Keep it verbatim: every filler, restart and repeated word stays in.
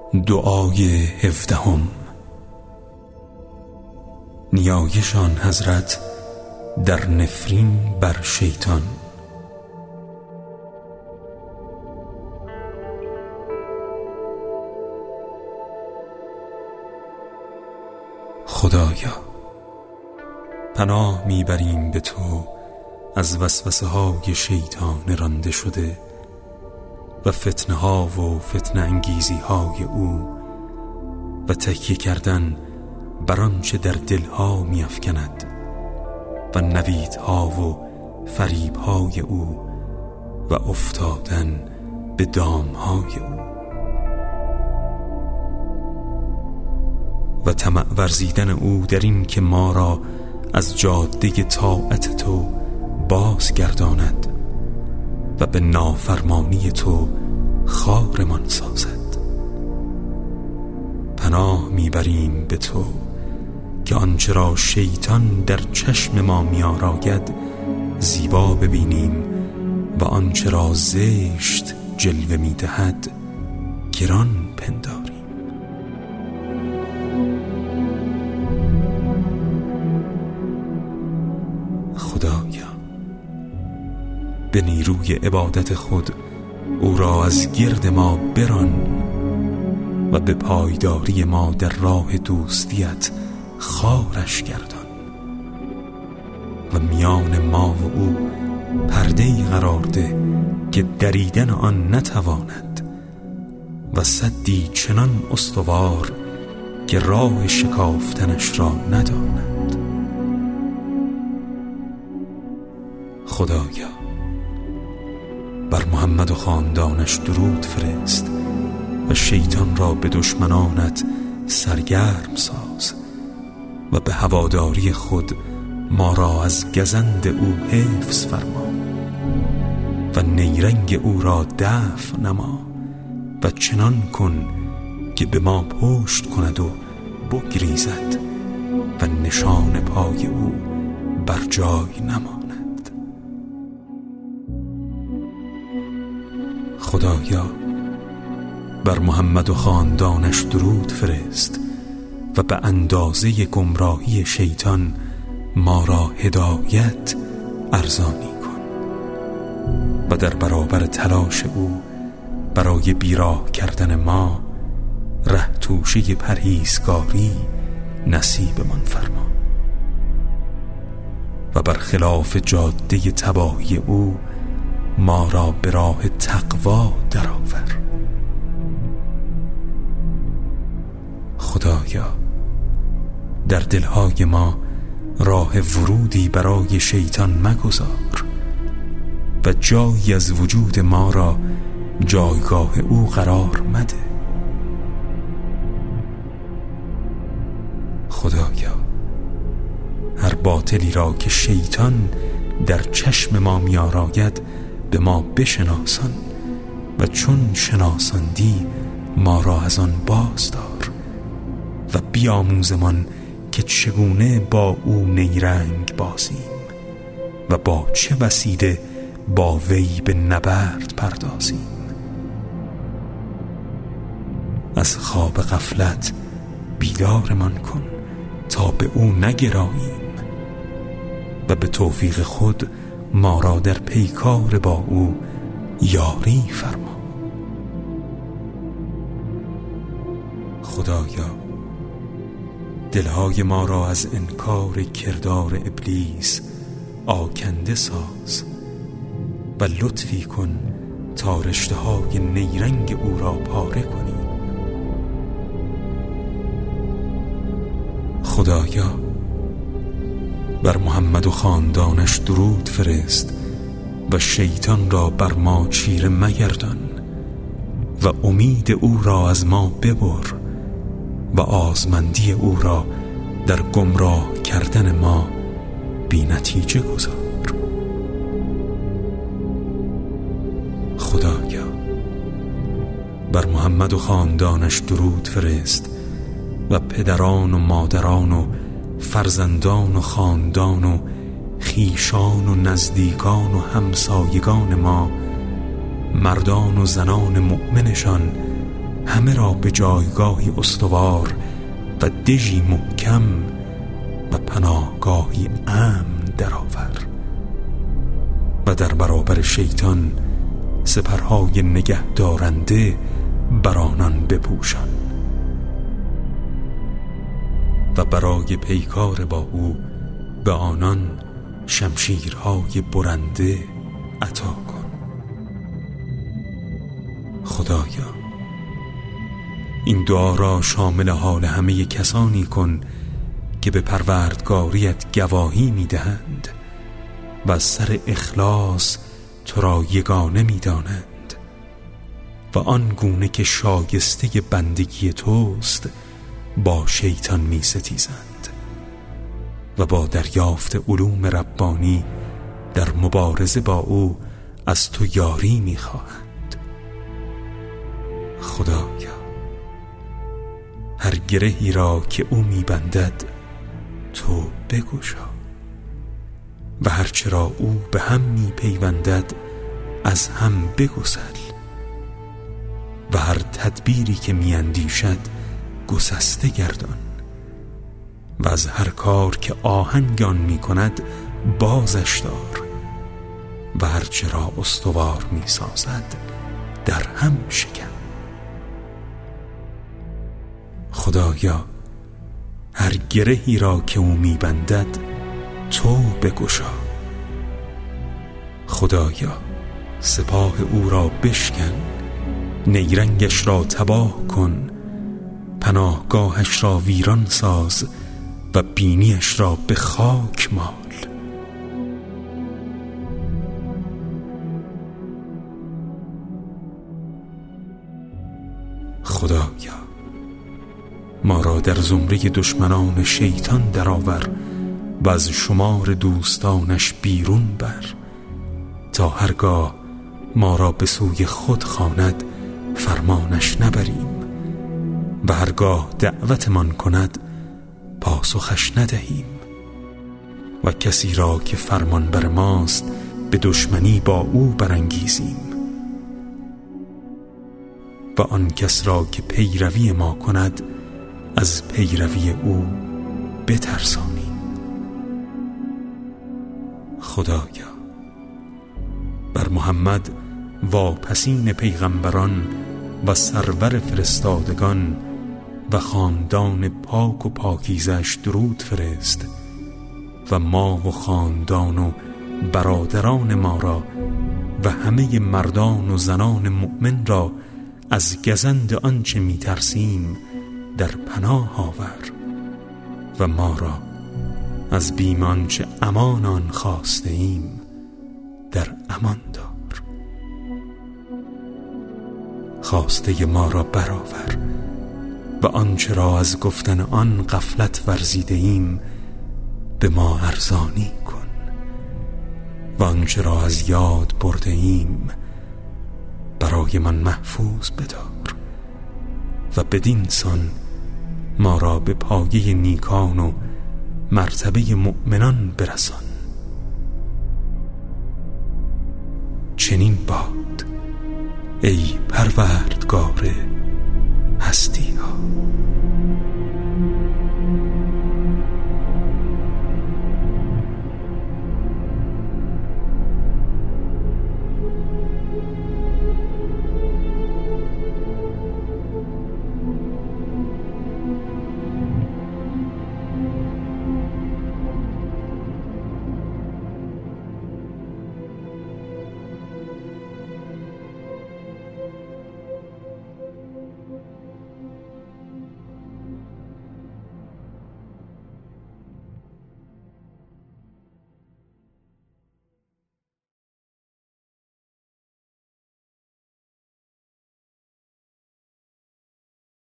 دعای هفدهم. نیایشان حضرت در نفرین بر شیطان. خدایا، پناه میبریم به تو از وسوسه های شیطان رانده شده و فتنه ها و فتنه انگیزی های او و تکیه کردن بر آنچه در دلها می افکند و نویدها و فریبهای او و افتادن به دامهای او و طمع ورزیدن او در این که ما را از جاده طاعت تو بازگرداند و به نافرمانی تو خارمان سازد. پناه میبریم به تو که آنچه را شیطان در چشم ما می‌آراید زیبا ببینیم و آنچه را زشت جلوه می‌دهد گران پنداریم. خدایا، به نیروی عبادت خود او را از گرد ما بران و به پایداری ما در راه دوستیت خارش گردان و میان ما و او پرده‌ای قرار ده که دریدن آن نتواند و سدی چنان استوار که راه شکافتنش را نداند. خدایا، بر محمد و خاندانش درود فرست و شیطان را به دشمنانت سرگرم ساز و به هواداری خود ما را از گزند او حفظ فرما و نیرنگ او را دفع نما و چنان کن که به ما پشت کند و بگریزد و نشان پای او بر جای نماند. خدایا، بر محمد و خاندانش درود فرست و به اندازه گمراهی شیطان ما را هدایت ارزانی کن و در برابر تلاش او برای بیراه کردن ما ره توشه پرهیزگاری نصیبمان فرما و برخلاف جاده تباهی او ما را به راه تقوا درآور. خدایا، در دلهای ما راه ورودی برای شیطان مگذار و جایی از وجود ما را جایگاه او قرار مده. خدایا، هر باطلی را که شیطان در چشم ما می‌آراید به ما بشناسان و چون شناساندی ما را از آن بازدار و بیاموزمان که چگونه با او نیرنگ بازیم و با چه وسیله با وی به نبرد پردازیم. از خواب غفلت بیدارمان کن تا به او نگراییم و به توفیق خود ما را در پیکار با او یاری فرما. خدایا، دلهای ما را از انکار کردار ابلیس آکنده ساز و لطفی کن تا رشته های نیرنگ او را پاره کنیم. خدایا، بر محمد و خاندانش درود فرست و شیطان را بر ما چیره مگردان و امید او را از ما ببر و آزمندی او را در گمراه کردن ما بی نتیجه گذار. خدایا، بر محمد و خاندانش درود فرست و پدران و مادران و فرزندان و خاندان و خیشان و نزدیکان و همسایگان ما، مردان و زنان مؤمنشان همه را به جایگاهی استوار و دژی محکم و پناهگاهی امن درآور و در برابر شیطان سپرهای نگه دارنده بر آنان بپوشان و برای پیکار با او به آنان شمشیرهای برنده عطا کن. خدایا این دعا را شامل حال همه کسانی کن که به پروردگاریت گواهی می‌دهند و از سر اخلاص تو را یگانه می‌دانند و آن گونه که شایسته بندگی توست با شیطان می‌ستیزند و با دریافت علوم ربانی در مبارزه با او از تو یاری می‌خواهند. خدایا هر گرهی را که او می‌بندد تو بگشا و هرچه را او به هم می‌پیوندد از هم بگسل و هر تدبیری که می‌اندیشد گسسته گردان و از هر کار که آهنگ آن می‌کند بازش دار و هرچه را استوار می‌سازد در هم شکن. خدایا هر گرهی را که او می‌بندد تو بگشا. خدایا سپاه او را بشکن، نیرنگش را تباه کن، پناهگاهش را ویران ساز و بینیش را به خاک مال. خدایا ما را در زمره دشمنان شیطان درآور و از شمار دوستانش بیرون بر تا هرگاه ما را به سوی خود خواند فرمانش نبریم و هرگاه دعوتمان کند پاسخش ندهیم و کسی را که فرمان بر ماست به دشمنی با او برانگیزیم و آن کس را که پیروی ما کند از پیروی او بترسانیم. خدایا بر محمد واپسین پیغمبران و سرور فرستادگان و خاندان پاک و پاکیزش درود فرست و ما و خاندان و برادران ما را و همه مردان و زنان مؤمن را از گزند آنچه می ترسیم در پناه آور و ما را از بیم آنچه امان آن خواسته ایم در امان دار. خواسته ما را برآور و آنچه را از گفتن آن غفلت ورزیده ایم به ما ارزانی کن و آنچه را از یاد برده ایم برای من محفوظ بدار و بدین سان ما را به پایه نیکان و مرتبه مؤمنان برسان. چنین باد ای پروردگار هستی ها.